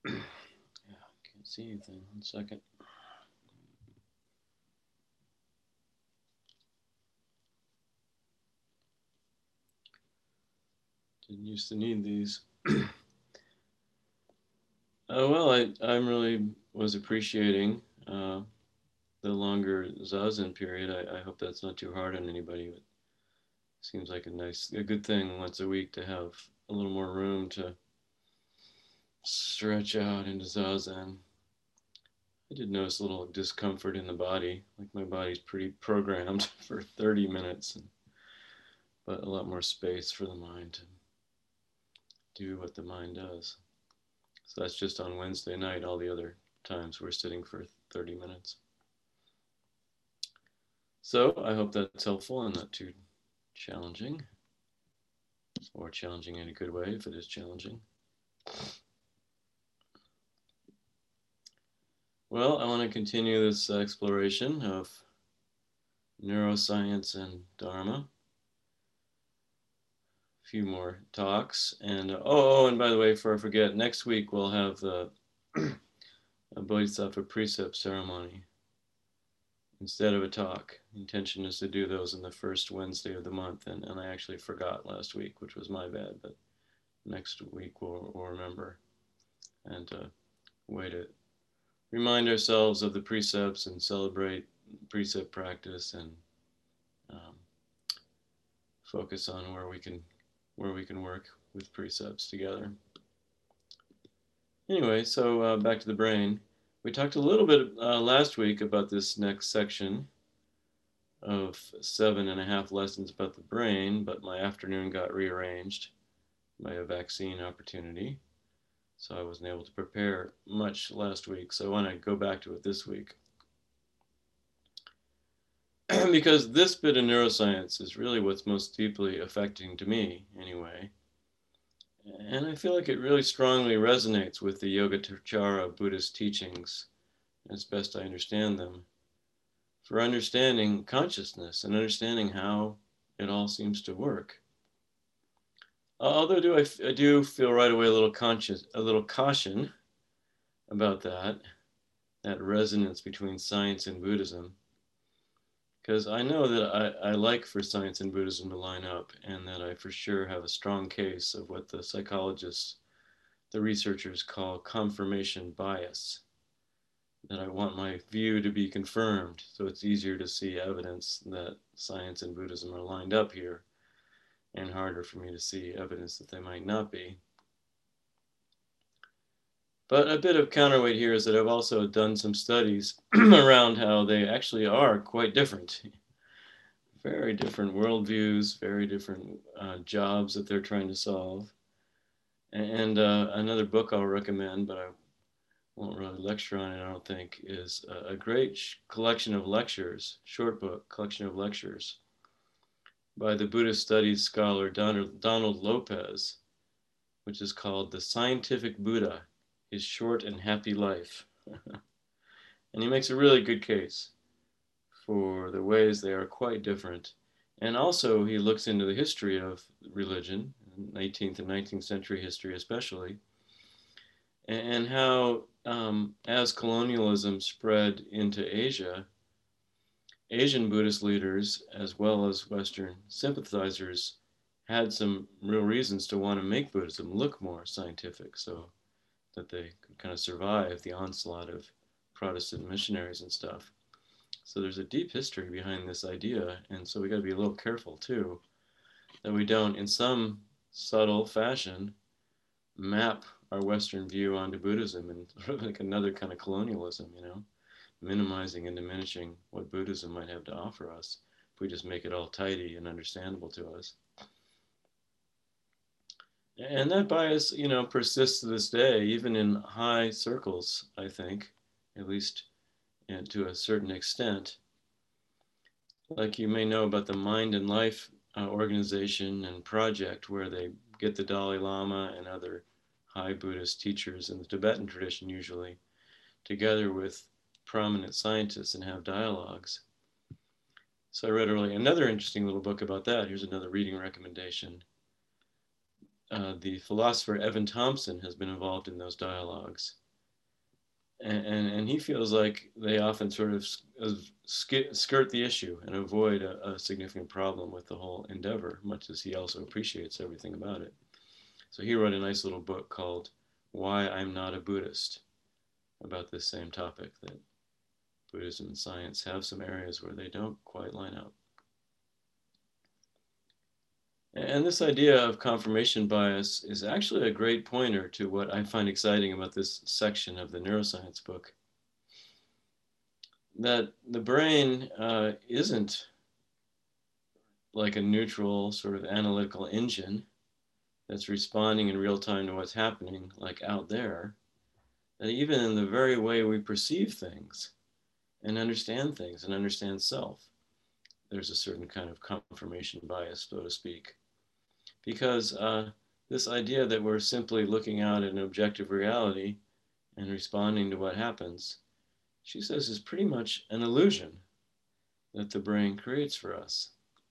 Yeah, can't see anything. 1 second. Didn't used to need these. Well, I'm really was appreciating the longer zazen period. I hope that's not too hard on anybody. It seems like a good thing once a week to have a little more room to stretch out into zazen. I did notice a little discomfort in the body, like my body's pretty programmed for 30 minutes, but a lot more space for the mind to do what the mind does. So that's just on Wednesday night. All the other times we're sitting for 30 minutes. So I hope that's helpful and not too challenging, or challenging in a good way if it is challenging. Well, I want to continue this exploration of neuroscience and Dharma. A few more talks. And and by the way, before I forget, next week we'll have the Bodhisattva precept ceremony instead of a talk. The intention is to do those in the first Wednesday of the month, and I actually forgot last week, which was my bad, but next week we'll remember. And a way to remind ourselves of the precepts and celebrate precept practice, and um, focus on where we can work with precepts together. Anyway, so back to the brain. We talked a little bit last week about this next section of 7.5 lessons about the brain, but my afternoon got rearranged by a vaccine opportunity, so I wasn't able to prepare much last week. So I want to go back to it this week. Because this bit of neuroscience is really what's most deeply affecting to me, anyway. And I feel like it really strongly resonates with the Yogacara Buddhist teachings, as best I understand them, for understanding consciousness and understanding how it all seems to work. Although I do feel right away a little caution about that resonance between science and Buddhism, because I know that I like for science and Buddhism to line up, and that I for sure have a strong case of what the psychologists, the researchers call confirmation bias, that I want my view to be confirmed, so it's easier to see evidence that science and Buddhism are lined up here, and harder for me to see evidence that they might not be. But a bit of counterweight here is that I've also done some studies around how they actually are quite different. Very different worldviews, very different jobs that they're trying to solve. And another book I'll recommend, but I won't really lecture on it, I don't think, is a great collection of lectures, short book, collection of lectures by the Buddhist studies scholar Donald Lopez, which is called The Scientific Buddha, His Short and Happy Life. And he makes a really good case for the ways they are quite different. And also, he looks into the history of religion, 18th and 19th century history especially, and how, as colonialism spread into Asia, Asian Buddhist leaders, as well as Western sympathizers, had some real reasons to want to make Buddhism look more scientific, so that they could kind of survive the onslaught of Protestant missionaries and stuff. So there's a deep history behind this idea, and so we got to be a little careful too that we don't, in some subtle fashion, map our Western view onto Buddhism and sort of like another kind of colonialism, minimizing and diminishing what Buddhism might have to offer us if we just make it all tidy and understandable to us. And that bias, persists to this day, even in high circles, I think, at least, and to a certain extent. Like you may know about the Mind and Life organization and project, where they get the Dalai Lama and other high Buddhist teachers in the Tibetan tradition, usually, together with prominent scientists and have dialogues. So I read earlier another interesting little book about that. Here's another reading recommendation. the philosopher Evan Thompson has been involved in those dialogues. And he feels like they often sort of skirt the issue and avoid a significant problem with the whole endeavor, much as he also appreciates everything about it. So he wrote a nice little book called Why I'm Not a Buddhist about this same topic, that Buddhism and science have some areas where they don't quite line up. And this idea of confirmation bias is actually a great pointer to what I find exciting about this section of the neuroscience book. That the brain isn't like a neutral sort of analytical engine that's responding in real time to what's happening like out there. That even in the very way we perceive things and understand self, there's a certain kind of confirmation bias, so to speak. Because this idea that we're simply looking out at an objective reality and responding to what happens, she says, is pretty much an illusion that the brain creates for us.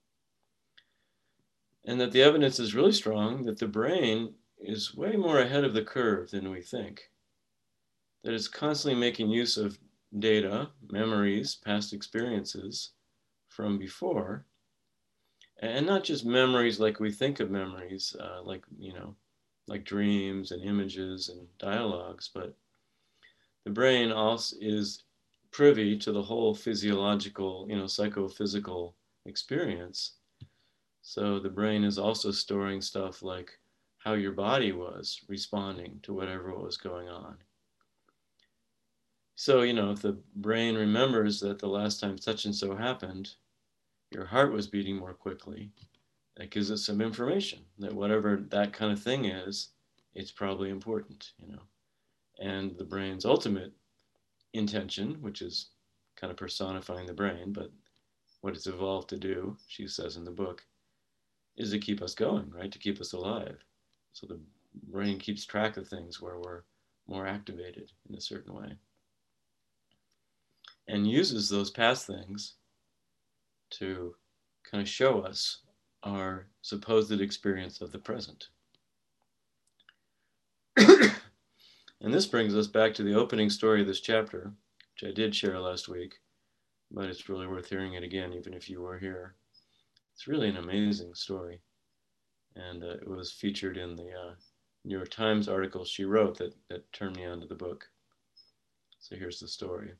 And that the evidence is really strong that the brain is way more ahead of the curve than we think. That it's constantly making use of data, memories, past experiences from before, and not just memories like we think of memories, like dreams and images and dialogues, but the brain also is privy to the whole physiological, psychophysical experience. So the brain is also storing stuff like how your body was responding to whatever was going on. So, if the brain remembers that the last time such and so happened, your heart was beating more quickly, that gives us some information that whatever that kind of thing is, it's probably important. And the brain's ultimate intention, which is kind of personifying the brain, but what it's evolved to do, she says in the book, is to keep us going, right? To keep us alive. So the brain keeps track of things where we're more activated in a certain way and uses those past things to kind of show us our supposed experience of the present. And this brings us back to the opening story of this chapter, which I did share last week, but it's really worth hearing it again, even if you were here. It's really an amazing story. And it was featured in the New York Times article she wrote that turned me onto the book. So here's the story.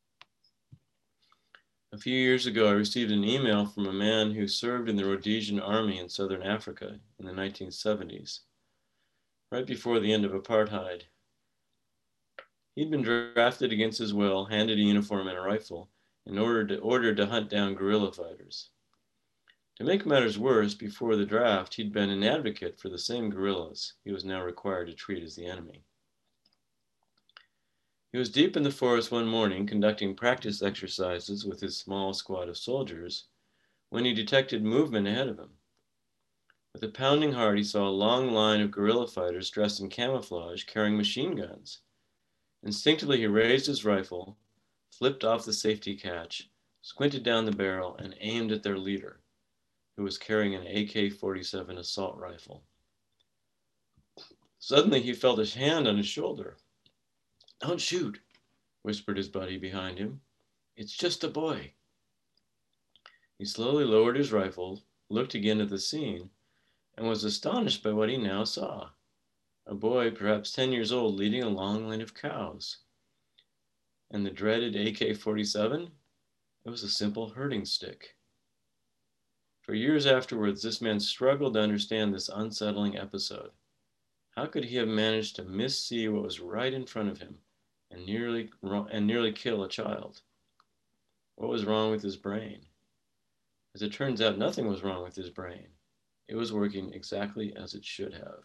A few years ago, I received an email from a man who served in the Rhodesian army in southern Africa in the 1970s, right before the end of apartheid. He'd been drafted against his will, handed a uniform and a rifle, and ordered to hunt down guerrilla fighters. To make matters worse, before the draft, he'd been an advocate for the same guerrillas he was now required to treat as the enemy. He was deep in the forest one morning conducting practice exercises with his small squad of soldiers when he detected movement ahead of him. With a pounding heart, he saw a long line of guerrilla fighters dressed in camouflage carrying machine guns. Instinctively, he raised his rifle, flipped off the safety catch, squinted down the barrel, and aimed at their leader, who was carrying an AK-47 assault rifle. Suddenly, he felt his hand on his shoulder. "Don't shoot," whispered his buddy behind him. "It's just a boy." He slowly lowered his rifle, looked again at the scene, and was astonished by what he now saw. A boy, perhaps 10 years old, leading a long line of cows. And the dreaded AK-47? It was a simple herding stick. For years afterwards, this man struggled to understand this unsettling episode. How could he have managed to missee what was right in front of him and nearly kill a child? What was wrong with his brain? As it turns out, nothing was wrong with his brain. It was working exactly as it should have.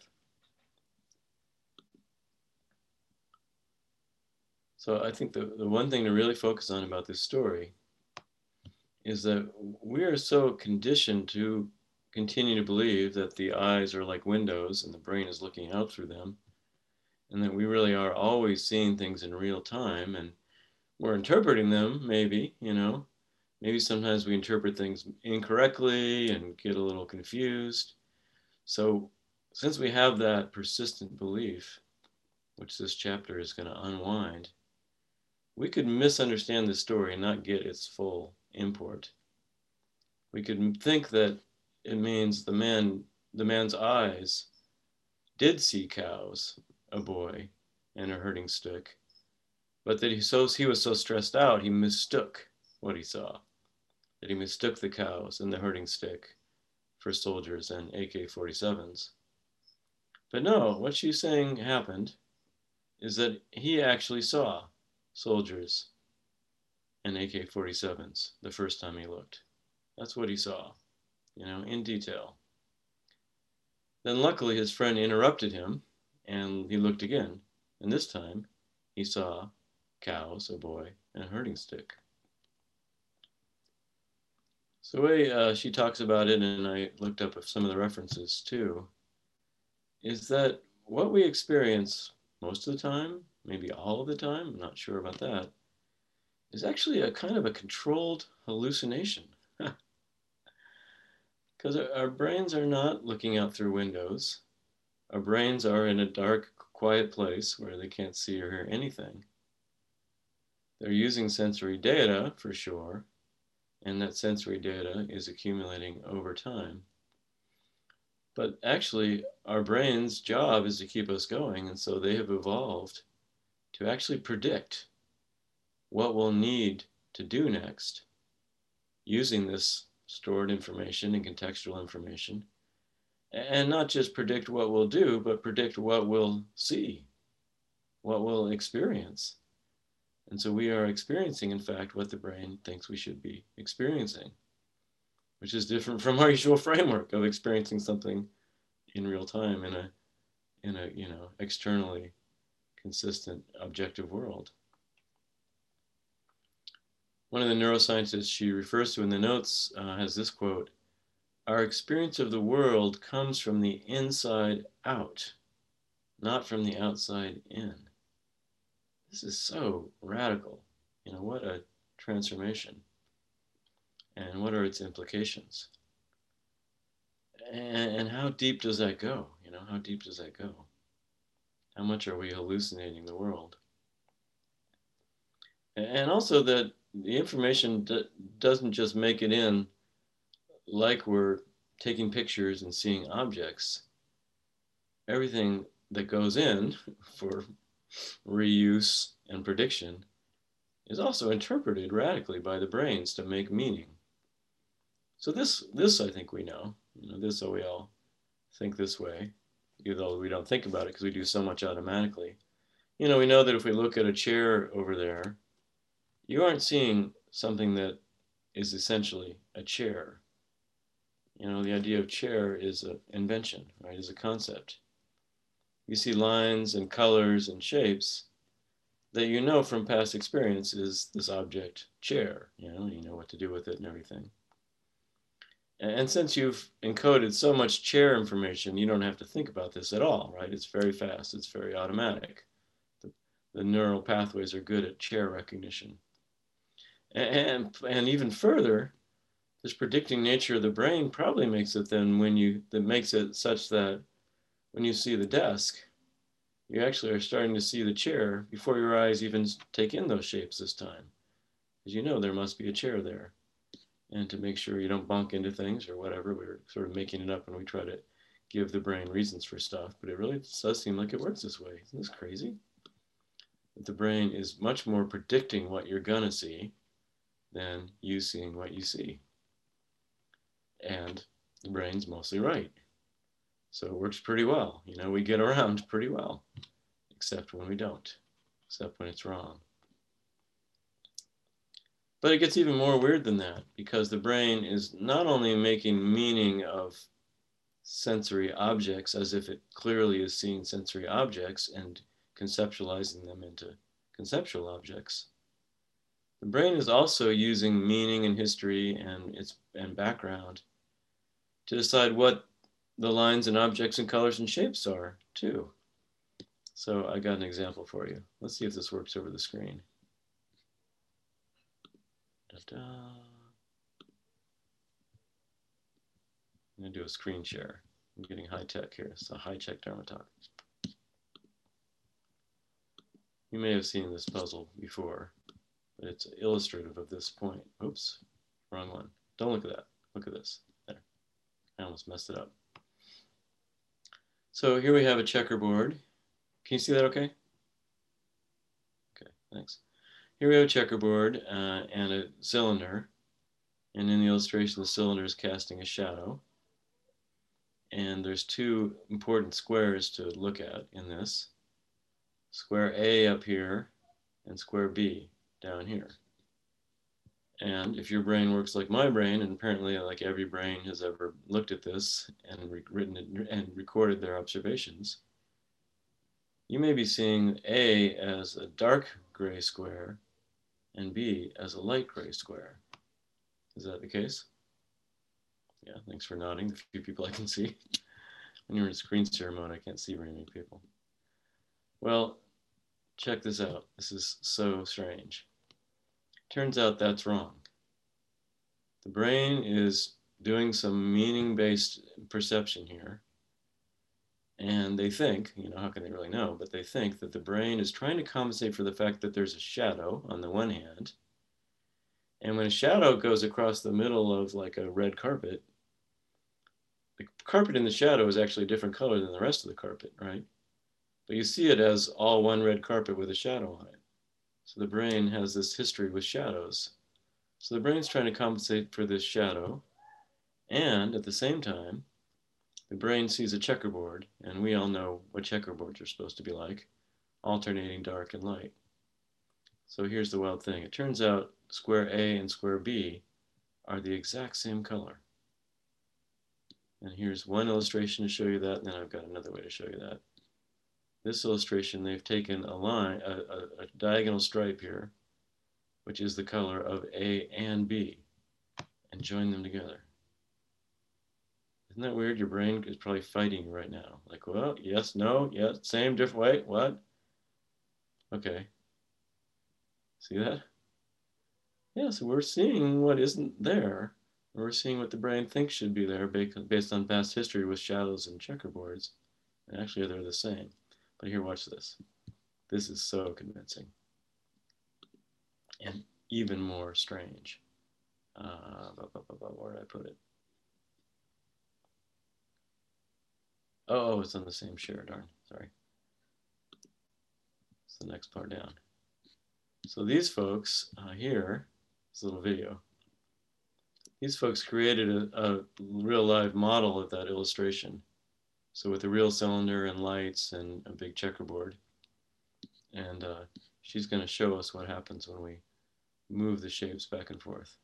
So I think the one thing to really focus on about this story is that we are so conditioned to continue to believe that the eyes are like windows and the brain is looking out through them, and that we really are always seeing things in real time, and we're interpreting them, maybe, maybe sometimes we interpret things incorrectly and get a little confused. So since we have that persistent belief, which this chapter is going to unwind, we could misunderstand the story and not get its full import. We could think that it means the man's eyes did see cows, a boy, and a herding stick, but that he was so stressed out he mistook what he saw. That he mistook the cows and the herding stick for soldiers and AK-47s. But no, what she's saying happened is that he actually saw soldiers and AK-47s the first time he looked. That's what he saw, in detail. Then luckily his friend interrupted him and he looked again. And this time he saw cows, a boy, and a herding stick. So the way she talks about it, and I looked up some of the references too, is that what we experience most of the time, maybe all of the time, I'm not sure about that, is actually a kind of a controlled hallucination. Because our brains are not looking out through windows. Our brains are in a dark, quiet place where they can't see or hear anything. They're using sensory data for sure, and that sensory data is accumulating over time. But actually, our brain's job is to keep us going, and so they have evolved to actually predict what we'll need to do next using this stored information and contextual information, and not just predict what we'll do, but predict what we'll see, what we'll experience. And so we are experiencing, in fact, what the brain thinks we should be experiencing, which is different from our usual framework of experiencing something in real time in a externally consistent objective world. One of the neuroscientists she refers to in the notes has this quote: "Our experience of the world comes from the inside out, not from the outside in." This is so radical. What a transformation. And what are its implications? And how deep does that go? How deep does that go? How much are we hallucinating the world? And also that the information doesn't just make it in like we're taking pictures and seeing objects. Everything that goes in for reuse and prediction is also interpreted radically by the brains to make meaning. So this I think we know. This, so we all think this way, even though we don't think about it because we do so much automatically. We know that if we look at a chair over there, you aren't seeing something that is essentially a chair. The idea of chair is an invention, right? Is a concept. You see lines and colors and shapes that from past experience is this object chair. You know what to do with it and everything. And since you've encoded so much chair information, you don't have to think about this at all, right? It's very fast. It's very automatic. The neural pathways are good at chair recognition. And even further, this predicting nature of the brain probably makes it then that makes it such that when you see the desk, you actually are starting to see the chair before your eyes even take in those shapes this time. Because there must be a chair there. And to make sure you don't bump into things or whatever, we're sort of making it up when we try to give the brain reasons for stuff. But it really does seem like it works this way. Isn't this crazy? That the brain is much more predicting what you're going to see than you seeing what you see. And the brain's mostly right. So it works pretty well. We get around pretty well, except when we don't, except when it's wrong. But it gets even more weird than that, because the brain is not only making meaning of sensory objects as if it clearly is seeing sensory objects and conceptualizing them into conceptual objects. The brain is also using meaning and history and background to decide what the lines and objects and colors and shapes are too. So I got an example for you. Let's see if this works over the screen. Da-da. I'm gonna do a screen share. I'm getting high tech here. It's a high tech Dharma talk. You may have seen this puzzle before, but it's illustrative of this point. Oops, wrong one. Don't look at that. Look at this. There. I almost messed it up. So here we have a checkerboard. Can you see that okay? Okay, thanks. Here we have a checkerboard and a cylinder. And in the illustration, the cylinder is casting a shadow. And there's two important squares to look at in this. Square A up here and square B down here. And if your brain works like my brain, and apparently like every brain has ever looked at this and written it and recorded their observations, you may be seeing A as a dark gray square and B as a light gray square. Is that the case? Yeah, thanks for nodding. The few people I can see. When you're in screen share mode, I can't see very many people. Well, check this out. This is so strange. Turns out that's wrong. The brain is doing some meaning-based perception here. And they think, how can they really know, but they think that the brain is trying to compensate for the fact that there's a shadow on the one hand. And when a shadow goes across the middle of like a red carpet, the carpet in the shadow is actually a different color than the rest of the carpet, right? But you see it as all one red carpet with a shadow on it. So the brain has this history with shadows. So the brain's trying to compensate for this shadow. And at the same time, the brain sees a checkerboard, and we all know what checkerboards are supposed to be like, alternating dark and light. So here's the wild thing. It turns out square A and square B are the exact same color. And here's one illustration to show you that, and then I've got another way to show you that. This illustration, they've taken a line, a diagonal stripe here, which is the color of A and B, and joined them together. Isn't that weird? Your brain is probably fighting right now. Like, well, yes, no, yes, same, different, wait, what? Okay. See that? Yeah, so we're seeing what isn't there. We're seeing what the brain thinks should be there based on past history with shadows and checkerboards. And actually, they're the same. But here, watch this. This is so convincing. And even more strange. Where did I put it? Oh, it's on the same share, darn, sorry. It's the next part down. So these folks here, this little video, these folks created a real live model of that illustration. So with a real cylinder and lights and a big checkerboard. And she's going to show us what happens when we move the shapes back and forth.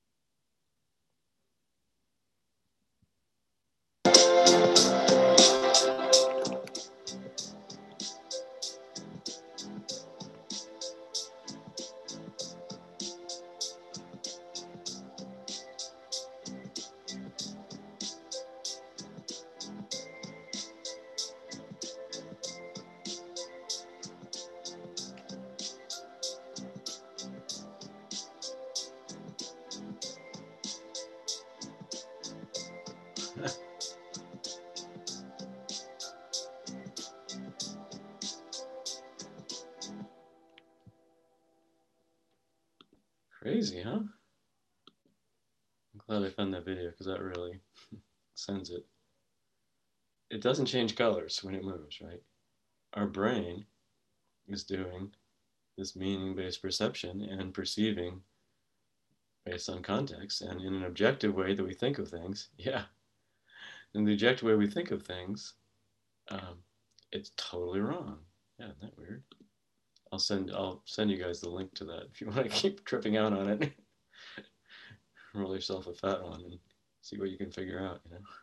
Crazy, huh? I'm glad I found that video because that really sends it. It doesn't change colors when it moves, right? Our brain is doing this meaning-based perception and perceiving based on context and in an objective way that we think of things. Yeah, in the objective way we think of things, it's totally wrong. Yeah, isn't that weird? I'll send you guys the link to that if you want to keep tripping out on it. Roll yourself a fat one and see what you can figure out,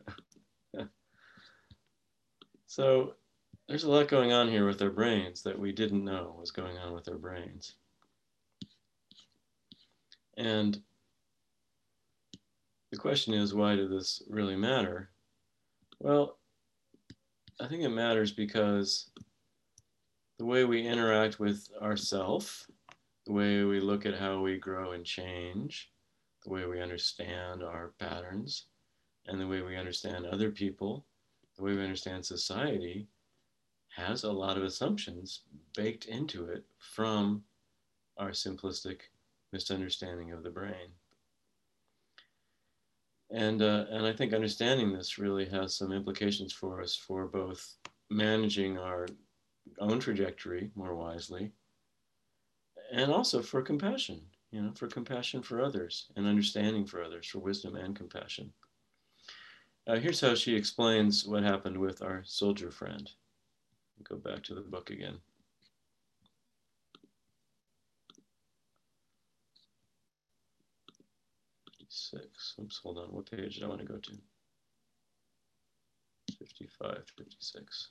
So there's a lot going on here with our brains that we didn't know was going on with our brains. And the question is, why did this really matter? Well, I think it matters because the way we interact with ourself, the way we look at how we grow and change, the way we understand our patterns, and the way we understand other people the way we understand society has a lot of assumptions baked into it from our simplistic misunderstanding of the brain. And I think understanding this really has some implications for us for both managing our own trajectory more wisely and also for compassion, for compassion for others and understanding for others, for wisdom and compassion. Here's how she explains what happened with our soldier friend. Go back to the book again. Six. Oops, hold on. What page did I want to go to? 55, 56.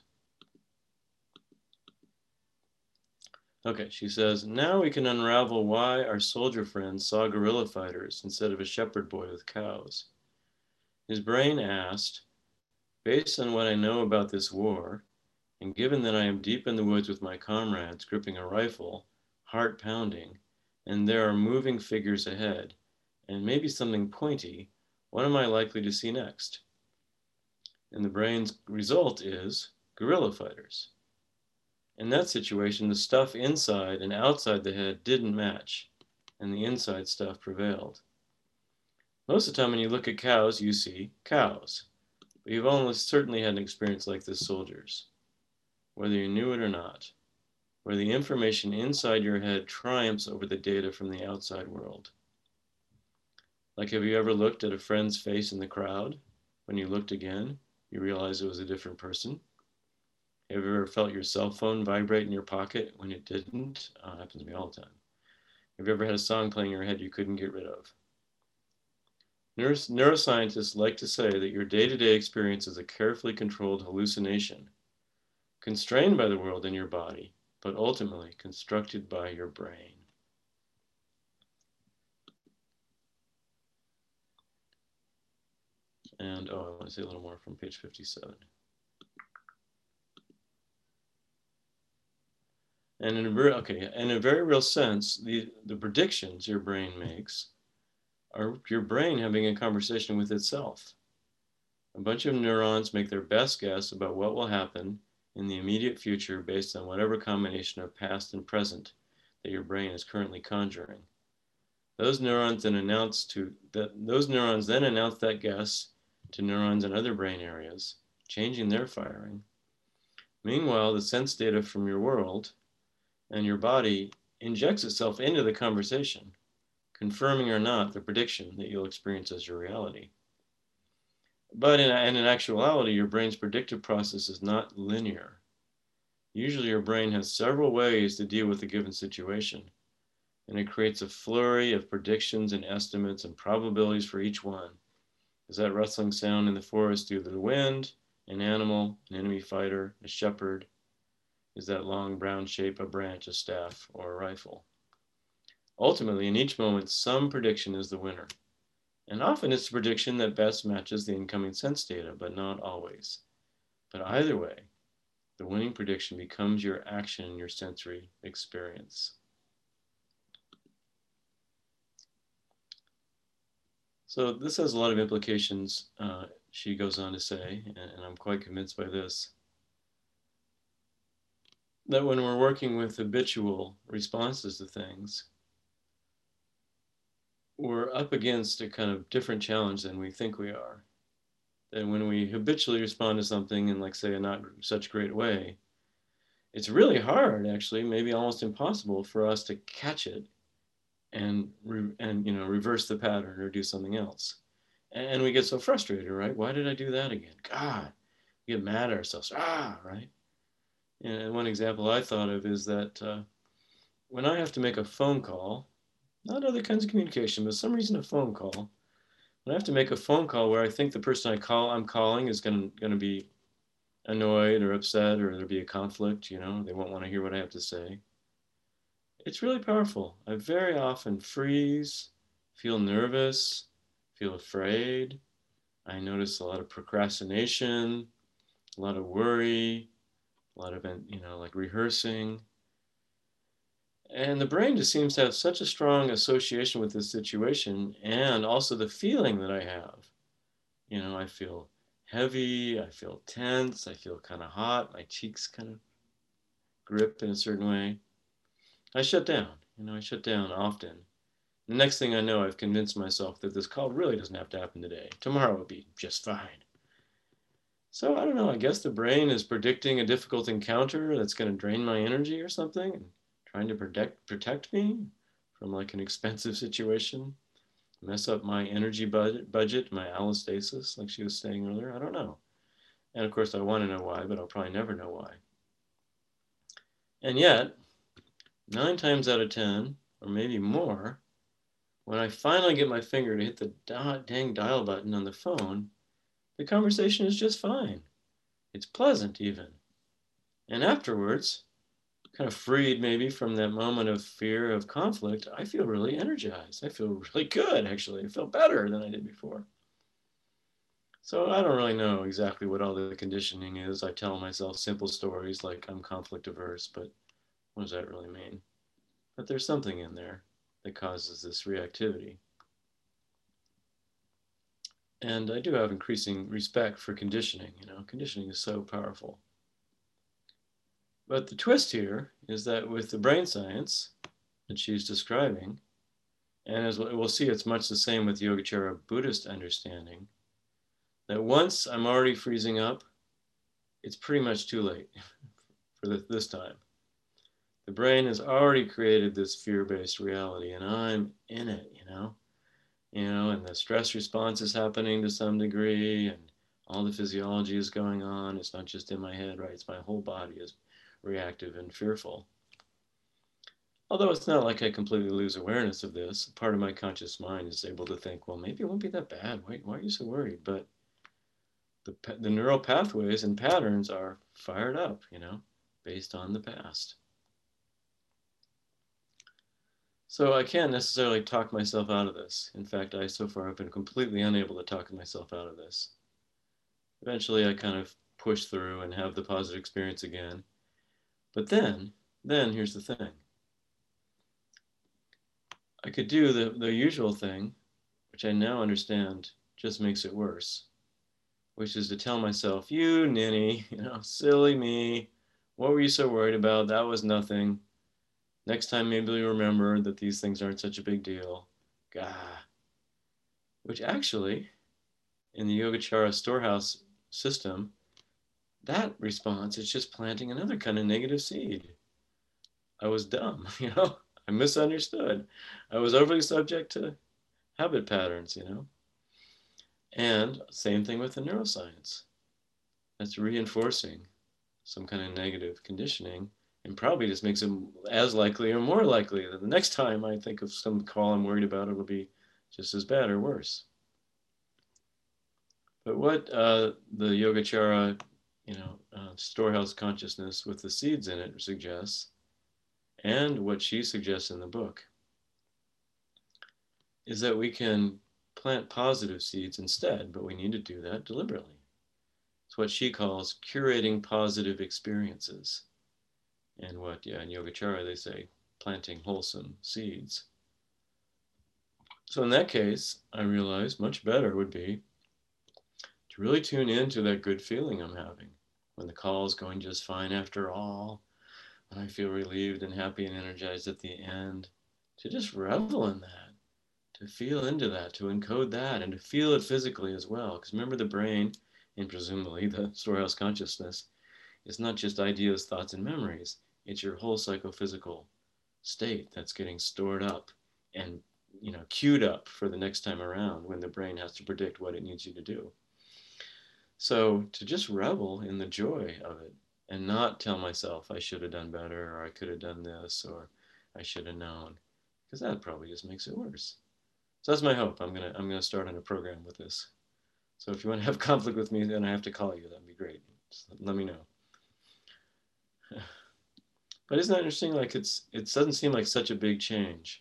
Okay, she says, now we can unravel why our soldier friend saw guerrilla fighters instead of a shepherd boy with cows. His brain asked, based on what I know about this war, and given that I am deep in the woods with my comrades gripping a rifle, heart pounding, and there are moving figures ahead, and maybe something pointy, what am I likely to see next? And the brain's result is guerrilla fighters. In that situation, the stuff inside and outside the head didn't match, and the inside stuff prevailed. Most of the time when you look at cows, you see cows. But you've almost certainly had an experience like this, soldiers, whether you knew it or not, where the information inside your head triumphs over the data from the outside world. Like, have you ever looked at a friend's face in the crowd? When you looked again, you realized it was a different person. Have you ever felt your cell phone vibrate in your pocket when it didn't? It happens to me all the time. Have you ever had a song playing in your head you couldn't get rid of? Neuroscientists like to say that your day-to-day experience is a carefully controlled hallucination, constrained by the world in your body, but ultimately constructed by your brain. And, I want to say a little more from page 57. And in a very real sense, the predictions your brain makes are your brain having a conversation with itself. A bunch of neurons make their best guess about what will happen in the immediate future based on whatever combination of past and present that your brain is currently conjuring. Those neurons then announce that guess to neurons in other brain areas, changing their firing. Meanwhile, the sense data from your world and your body injects itself into the conversation, confirming or not the prediction that you'll experience as your reality. But in actuality, your brain's predictive process is not linear. Usually your brain has several ways to deal with a given situation, and it creates a flurry of predictions and estimates and probabilities for each one. Is that rustling sound in the forest due to the wind, an animal, an enemy fighter, a shepherd? Is that long brown shape a branch, a staff, or a rifle? Ultimately, in each moment, some prediction is the winner. And often it's the prediction that best matches the incoming sense data, but not always. But either way, the winning prediction becomes your action in your sensory experience. So this has a lot of implications, she goes on to say, and I'm quite convinced by this, that when we're working with habitual responses to things, we're up against a kind of different challenge than we think we are. And when we habitually respond to something in, like, say, a not such great way, it's really hard, actually, maybe almost impossible for us to catch it and reverse the pattern or do something else. And we get so frustrated, right? Why did I do that again? God, we get mad at ourselves. Right? And one example I thought of is that when I have to make a phone call, not other kinds of communication, but for some reason a phone call, when I have to make a phone call where I think the person I'm calling is going to be annoyed or upset, or there'll be a conflict, they won't want to hear what I have to say. It's really powerful. I very often freeze, feel nervous, feel afraid. I notice a lot of procrastination, a lot of worry, a lot of, like rehearsing. And the brain just seems to have such a strong association with this situation, and also the feeling that I have. I feel heavy, I feel tense, I feel kind of hot, my cheeks kind of grip in a certain way. I shut down, I shut down often. The next thing I know, I've convinced myself that this call really doesn't have to happen today. Tomorrow will be just fine. So I don't know, I guess the brain is predicting a difficult encounter that's going to drain my energy or something, and trying to protect me from like an expensive situation, mess up my energy budget, my allostasis, like she was saying earlier. I don't know. And of course, I want to know why, but I'll probably never know why. And yet, 9 times out of 10, or maybe more, when I finally get my finger to hit the dang dial button on the phone, the conversation is just fine. It's pleasant, even. And afterwards, kind of freed maybe from that moment of fear of conflict, I feel really energized. I feel really good, actually. I feel better than I did before. So I don't really know exactly what all the conditioning is. I tell myself simple stories like I'm conflict averse, but what does that really mean? But there's something in there that causes this reactivity. And I do have increasing respect for conditioning. Conditioning is so powerful. But the twist here is that with the brain science that she's describing, and as we'll see, it's much the same with Yogacara Buddhist understanding, that once I'm already freezing up, it's pretty much too late for this time. The brain has already created this fear-based reality, and I'm in it, and the stress response is happening to some degree, and all the physiology is going on. It's not just in my head, right? It's my whole body is reactive and fearful. Although it's not like I completely lose awareness of this, part of my conscious mind is able to think, well, maybe it won't be that bad. Why are you so worried? But the neural pathways and patterns are fired up, based on the past. So I can't necessarily talk myself out of this. In fact, so far have been completely unable to talk myself out of this. Eventually, I kind of push through and have the positive experience again. But then here's the thing. I could do the usual thing, which I now understand just makes it worse, which is to tell myself, you ninny, silly me. What were you so worried about? That was nothing. Next time, maybe you'll remember that these things aren't such a big deal. Gah. Which actually, in the Yogacara storehouse system, that response is just planting another kind of negative seed. I was dumb, I misunderstood. I was overly subject to habit patterns, And same thing with the neuroscience. That's reinforcing some kind of negative conditioning and probably just makes it as likely or more likely that the next time I think of some call I'm worried about, it'll be just as bad or worse. But what the Yogacara, storehouse consciousness with the seeds in it suggests, and what she suggests in the book, is that we can plant positive seeds instead, but we need to do that deliberately. It's what she calls curating positive experiences. And in Yogacara they say planting wholesome seeds. So in that case, I realized much better would be to really tune into that good feeling I'm having when the call is going just fine after all, when I feel relieved and happy and energized at the end, to just revel in that, to feel into that, to encode that, and to feel it physically as well. Because remember, the brain, and presumably the storehouse consciousness, is not just ideas, thoughts, and memories. It's your whole psychophysical state that's getting stored up and queued up for the next time around when the brain has to predict what it needs you to do. So to just revel in the joy of it and not tell myself I should have done better or I could have done this or I should have known, because that probably just makes it worse. So that's my hope. I'm gonna start on a program with this. So if you want to have conflict with me, then I have to call you. That'd be great. Just let me know. But isn't that interesting? Like it doesn't seem like such a big change.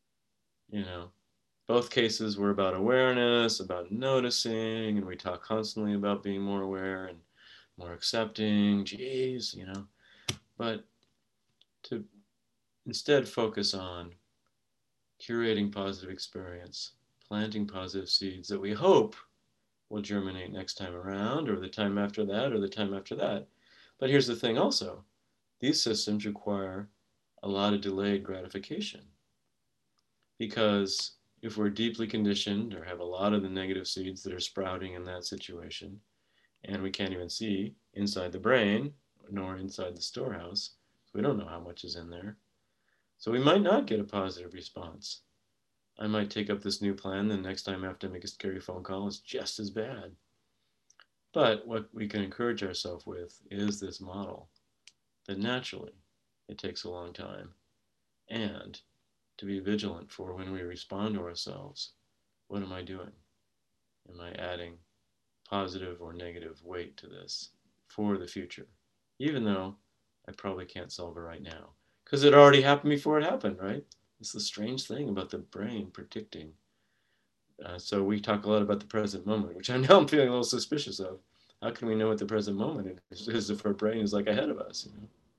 Both cases were about awareness, about noticing, and we talk constantly about being more aware and more accepting. Geez, But to instead focus on curating positive experience, planting positive seeds that we hope will germinate next time around, or the time after that, or the time after that. But here's the thing also, these systems require a lot of delayed gratification, because if we're deeply conditioned or have a lot of the negative seeds that are sprouting in that situation, and we can't even see inside the brain nor inside the storehouse, so we don't know how much is in there. So we might not get a positive response. I might take up this new plan, the next time I have to make a scary phone call is just as bad. But what we can encourage ourselves with is this model that naturally it takes a long time, and to be vigilant for when we respond to ourselves. What am I doing? Am I adding positive or negative weight to this for the future? Even though I probably can't solve it right now. Because it already happened before it happened, right? It's the strange thing about the brain predicting. So we talk a lot about the present moment, which I know I'm feeling a little suspicious of. How can we know what the present moment is if our brain is like ahead of us?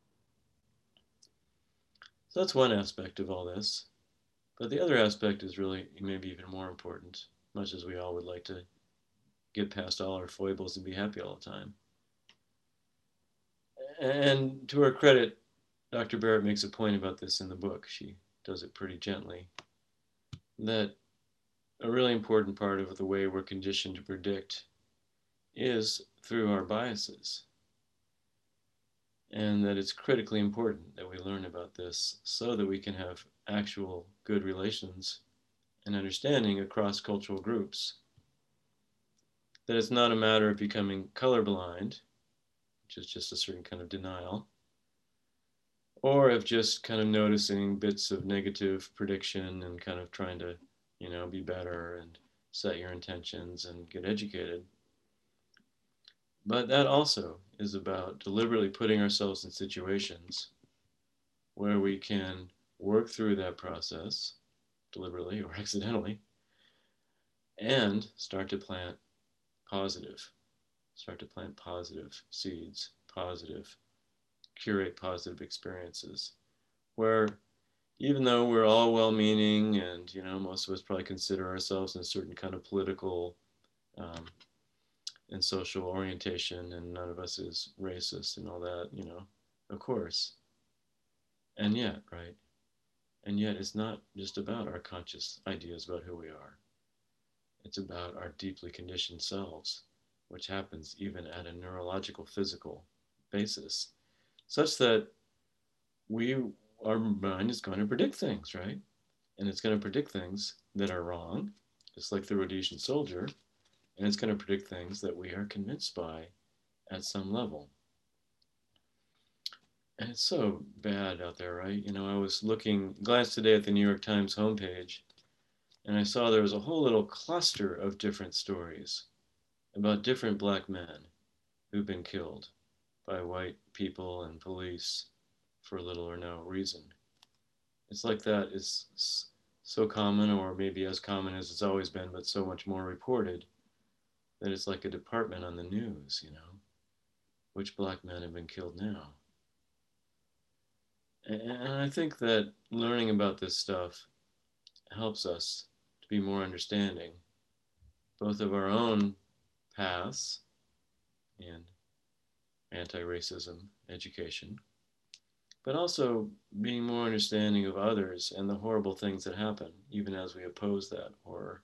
So that's one aspect of all this. But the other aspect is really maybe even more important, much as we all would like to get past all our foibles and be happy all the time. And to her credit, Dr. Barrett makes a point about this in the book. She does it pretty gently. That a really important part of the way we're conditioned to predict is through our biases. And that it's critically important that we learn about this so that we can have actual good relations and understanding across cultural groups. That it's not a matter of becoming colorblind, which is just a certain kind of denial, or of just kind of noticing bits of negative prediction and kind of trying to, be better and set your intentions and get educated. But that also is about deliberately putting ourselves in situations where we can work through that process, deliberately or accidentally, and positive, start to plant positive seeds, curate positive experiences, where even though we're all well-meaning and most of us probably consider ourselves in a certain kind of political um, and social orientation, and none of us is racist and all that, of course. And yet, right? And yet, it's not just about our conscious ideas about who we are. It's about our deeply conditioned selves, which happens even at a neurological, physical basis, such that we, our mind is going to predict things, right? And it's going to predict things that are wrong, just like the Rhodesian soldier, and it's going to predict things that we are convinced by at some level. And it's so bad out there, right? I was glanced today at the New York Times homepage, and I saw there was a whole little cluster of different stories about different black men who've been killed by white people and police for little or no reason. It's like that is so common, or maybe as common as it's always been, but so much more reported, that it's like a department on the news, which black men have been killed now. And I think that learning about this stuff helps us to be more understanding, both of our own paths and anti-racism education, but also being more understanding of others and the horrible things that happen, even as we oppose that horror.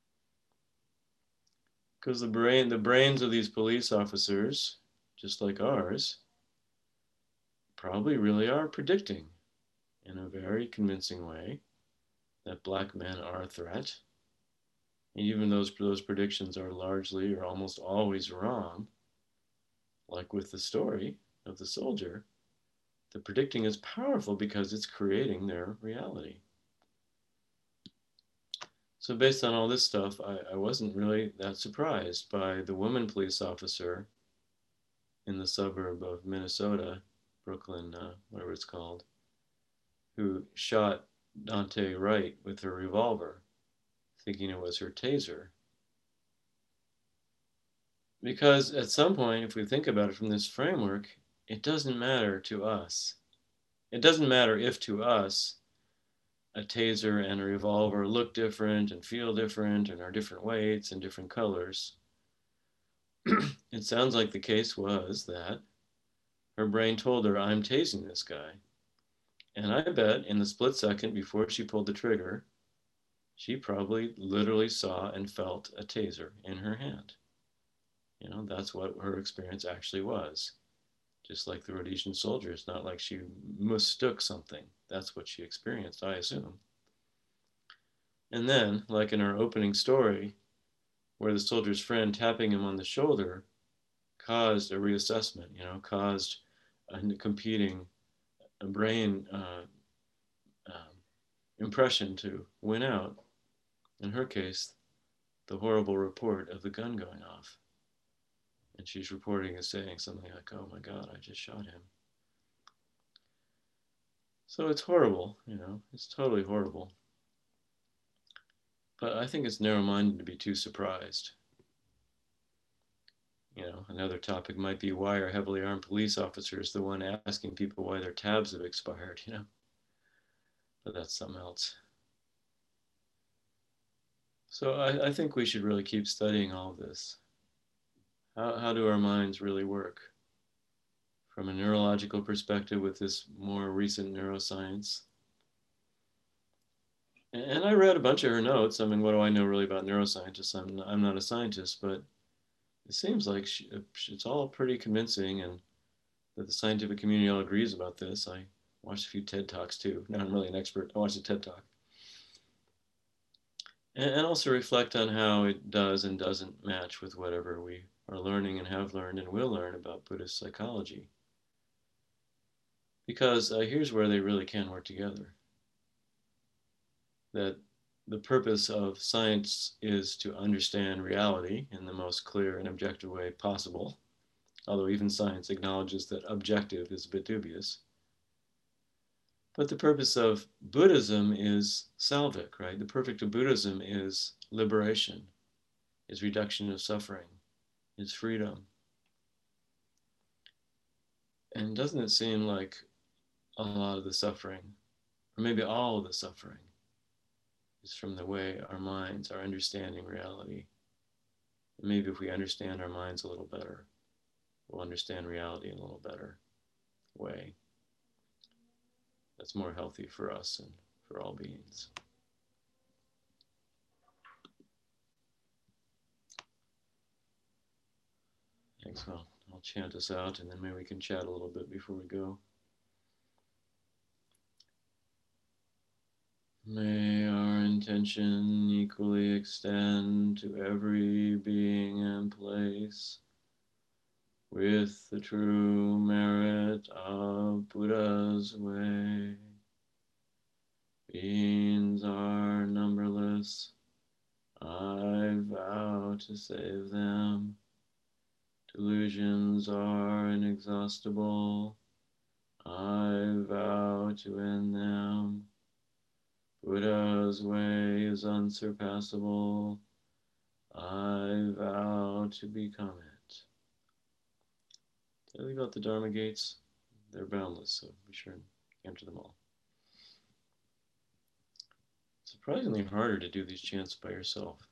Because the brains of these police officers, just like ours, probably really are predicting in a very convincing way that black men are a threat. And even those predictions are largely or almost always wrong, like with the story of the soldier, the predicting is powerful because it's creating their reality. So based on all this stuff, I wasn't really that surprised by the woman police officer in the suburb of Minnesota, Brooklyn, whatever it's called, who shot Daunte Wright with her revolver, thinking it was her taser. Because at some point, if we think about it from this framework, it doesn't matter to us. It doesn't matter if to us a taser and a revolver look different and feel different and are different weights and different colors. It sounds like the case was that her brain told her, I'm tasing this guy. And I bet in the split second before she pulled the trigger, she probably literally saw and felt a taser in her hand. That's what her experience actually was. Just like the Rhodesian soldier, it's not like she mistook something. That's what she experienced, I assume. And then, like in our opening story, where the soldier's friend tapping him on the shoulder caused a reassessment, caused a competing brain impression to win out. In her case, the horrible report of the gun going off. And she's reporting and saying something like, oh my God, I just shot him. So it's horrible, it's totally horrible. But I think it's narrow minded to be too surprised. Another topic might be, why are heavily armed police officers the one asking people why their tabs have expired, But that's something else. So I think we should really keep studying all of this. How do our minds really work? From a neurological perspective with this more recent neuroscience. And I read a bunch of her notes. I mean, what do I know really about neuroscientists? I'm not a scientist, but it seems like it's all pretty convincing, and that the scientific community all agrees about this. I watched a few TED Talks too. Now I'm really an expert. I watched a TED Talk. And also reflect on how it does and doesn't match with whatever we are learning and have learned and will learn about Buddhist psychology. Because here's where they really can work together. That the purpose of science is to understand reality in the most clear and objective way possible, although even science acknowledges that objective is a bit dubious. But the purpose of Buddhism is salvic, right? The purpose of Buddhism is liberation, is reduction of suffering, is freedom. And doesn't it seem like a lot of the suffering, or maybe all of the suffering, is from the way our minds are understanding reality? And maybe if we understand our minds a little better, we'll understand reality in a little better way. That's more healthy for us and for all beings. Thanks. Well, I'll chant us out, and then maybe we can chat a little bit before we go. May our intention equally extend to every being and place with the true merit of Buddha's way. Beings are numberless. I vow to save them. Delusions are inexhaustible. I vow to end them. Buddha's way is unsurpassable. I vow to become it. Did I leave out the Dharma gates? They're boundless, so be sure and enter them all. Surprisingly harder to do these chants by yourself.